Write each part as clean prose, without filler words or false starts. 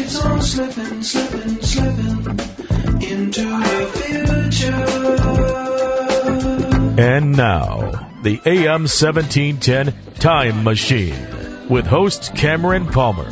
keeps on slipping, slipping, slipping into the future. And now, the AM 1710 Time Machine with host Cameron Palmer.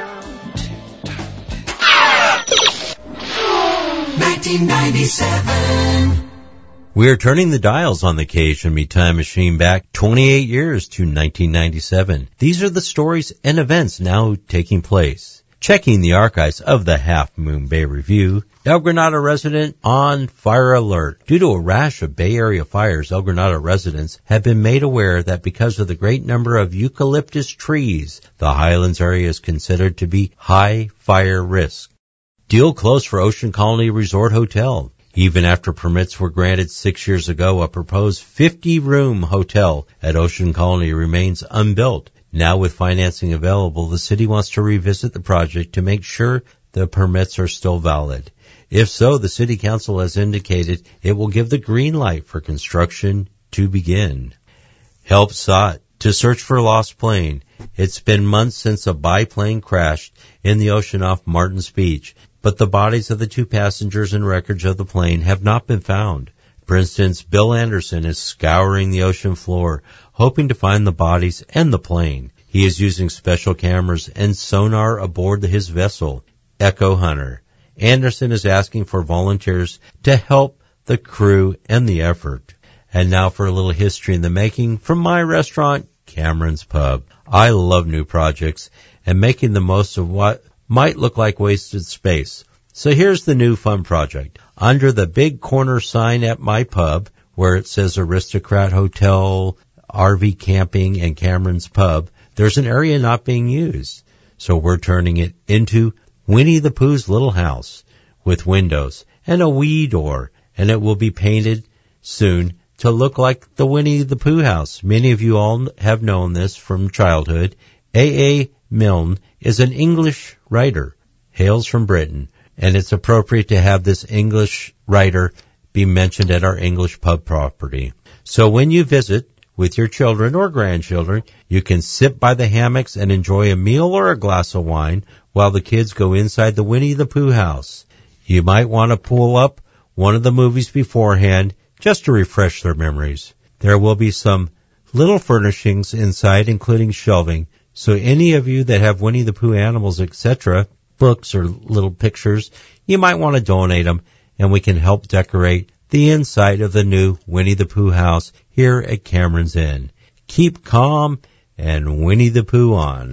1997. We're turning the dials on the KHME Time Machine back 28 years to 1997. These are the stories and events now taking place. Checking the archives of the Half Moon Bay Review, El Granada resident on fire alert. Due to a rash of Bay Area fires, El Granada residents have been made aware that because of the great number of eucalyptus trees, the Highlands area is considered to be high fire risk. Deal closed for Ocean Colony Resort Hotel. Even after permits were granted 6 years ago, a proposed 50-room hotel at Ocean Colony remains unbuilt. Now with financing available, the city wants to revisit the project to make sure the permits are still valid. If so, the city council has indicated it will give the green light for construction to begin. Help sought to search for a lost plane. It's been months since a biplane crashed in the ocean off Martins Beach, but the bodies of the two passengers and wreckage of the plane have not been found. For instance, Bill Anderson is scouring the ocean floor, hoping to find the bodies and the plane. He is using special cameras and sonar aboard his vessel, Echo Hunter. Anderson is asking for volunteers to help the crew and the effort. And now for a little history in the making from my restaurant, Cameron's Pub. I love new projects and making the most of what might look like wasted space. So here's the new fun project. Under the big corner sign at my pub, where it says Aristocrat Hotel, RV Camping, and Cameron's Pub, there's an area not being used. So we're turning it into Winnie the Pooh's little house with windows and a wee door, and it will be painted soon to look like the Winnie the Pooh house. Many of you all have known this from childhood. A.A. Milne is an English writer, hails from Britain, and it's appropriate to have this English writer be mentioned at our English pub property. So when you visit with your children or grandchildren, you can sit by the hammocks and enjoy a meal or a glass of wine while the kids go inside the Winnie the Pooh house. You might want to pull up one of the movies beforehand just to refresh their memories. There will be some little furnishings inside, including shelving, so any of you that have Winnie the Pooh animals, etc., books or little pictures, you might want to donate them, and we can help decorate the inside of the new Winnie the Pooh house here at Cameron's Inn. Keep calm and Winnie the Pooh on.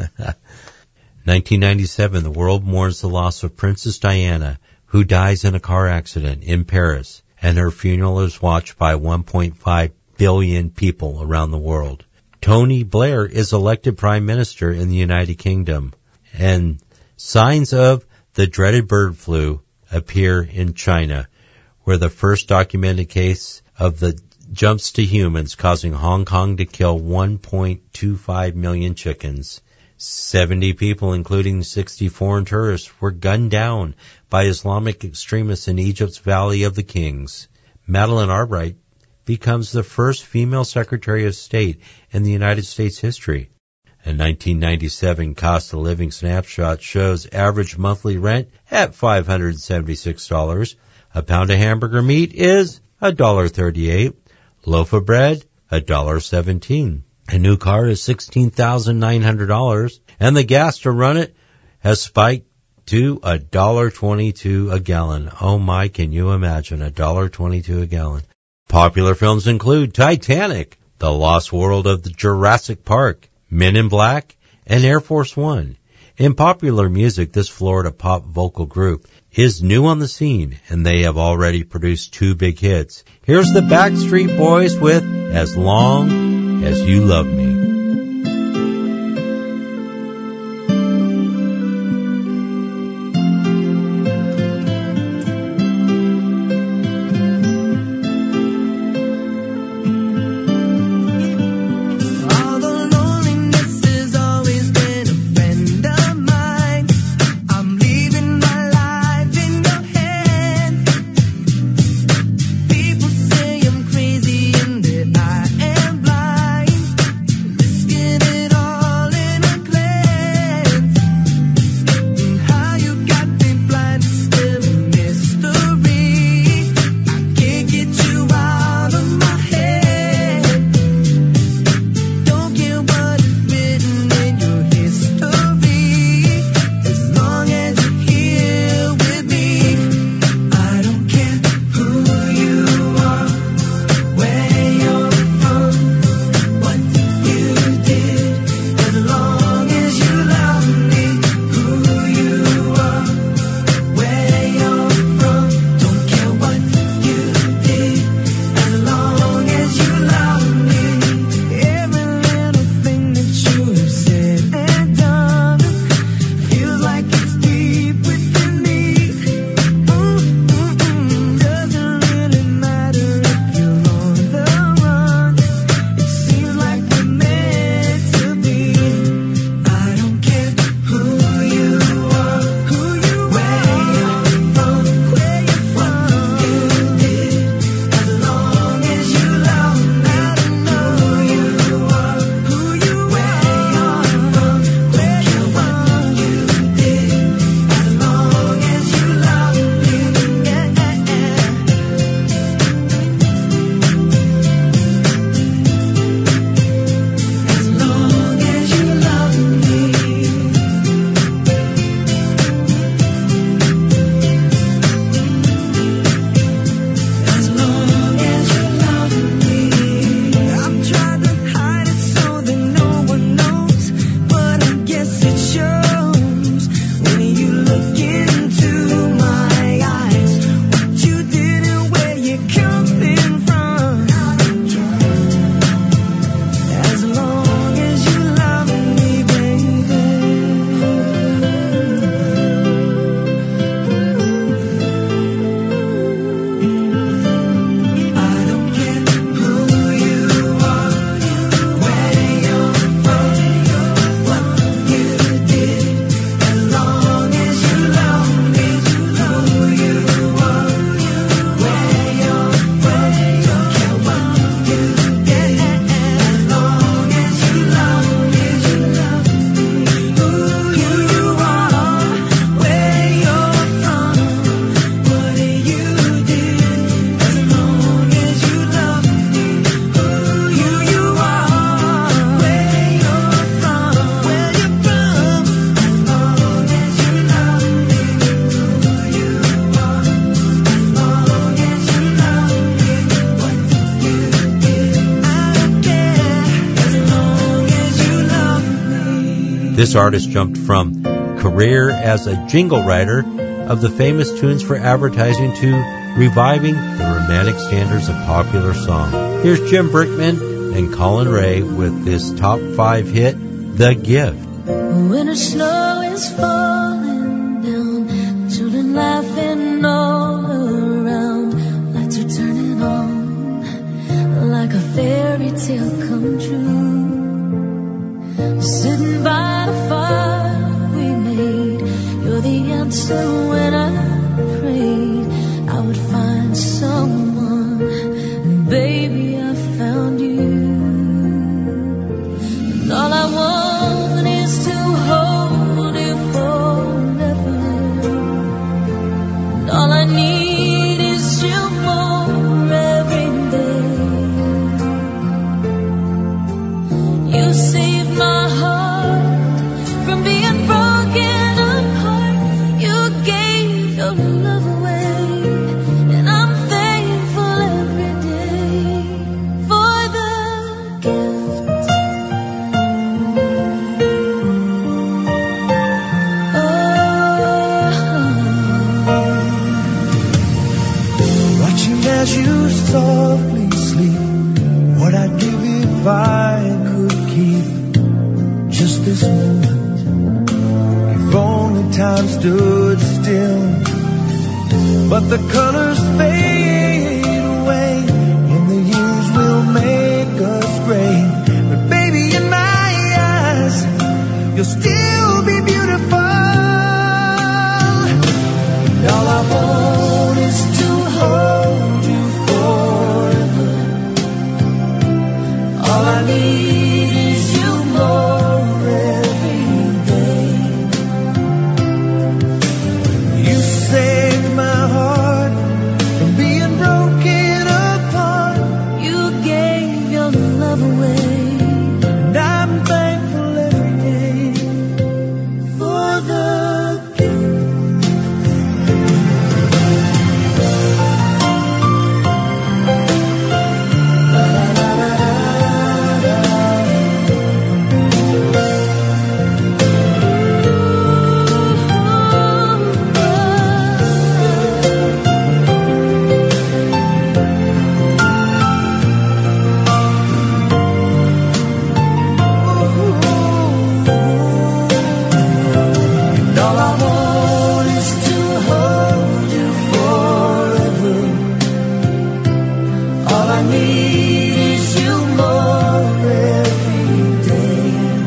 1997, the world mourns the loss of Princess Diana, who dies in a car accident in Paris, and her funeral is watched by 1.5 billion people around the world. Tony Blair is elected Prime Minister in the United Kingdom, and signs of the dreaded bird flu appear in China, where the first documented case of the jumps to humans causing Hong Kong to kill 1.25 million chickens. 70 people, including 60 foreign tourists, were gunned down by Islamic extremists in Egypt's Valley of the Kings. Madeleine Albright becomes the first female Secretary of State in the United States history. A 1997 cost of living snapshot shows average monthly rent at $576. A pound of hamburger meat is $1.38. Loaf of bread, $1.17. A new car is $16,900, and the gas to run it has spiked to $1.22 a gallon. Oh my, can you imagine, $1.22 a gallon. Popular films include Titanic, The Lost World of the Jurassic Park, Men in Black, and Air Force One. In popular music, this Florida pop vocal group is new on the scene, and they have already produced 2 big hits. Here's the Backstreet Boys with As Long As You Love Me. This artist jumped from career as a jingle writer of the famous tunes for advertising to reviving the romantic standards of popular song. Here's Jim Brickman and Colin Ray with this top 5 hit, The Gift. Winter snow is falling down, children laughing all around, lights are turning on like a fairy tale come true. Sitting by the fire we made, you're the answer when I prayed I would find someone, and baby I found you. And all I want is to hold you forever, and all I need is you more every day. You saved my heart from being broken apart. You gave your love away, and I'm thankful every day for the gift. Watching as you softly sleep, what I'd give if I could keep just this moment. If only time stood still, but the colors fade away, and the years will make us gray. But baby, in my eyes, you'll still be beautiful. And all I want is to hold you forever. All I need is you more every day. You saved my heart from being broken apart. You gave your love away, and I'm thankful every day for the gift. And all I want is to hold you forever. All I need is you more every day.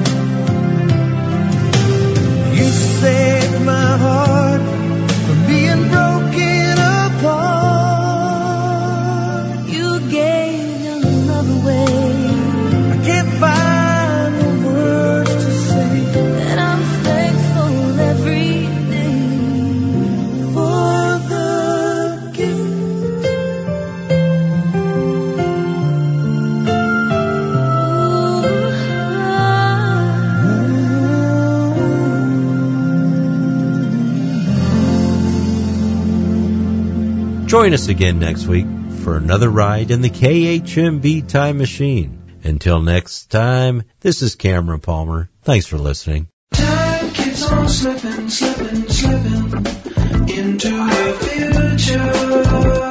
You saved my heart from being broken apart. You gave your love away. I can't find the words to say that I'm thankful every day for the gift. Join us again next week for another ride in the KHMB Time Machine. Until next time, this is Cameron Palmer. Thanks for listening. Time keeps on slipping, slipping, slipping into the future.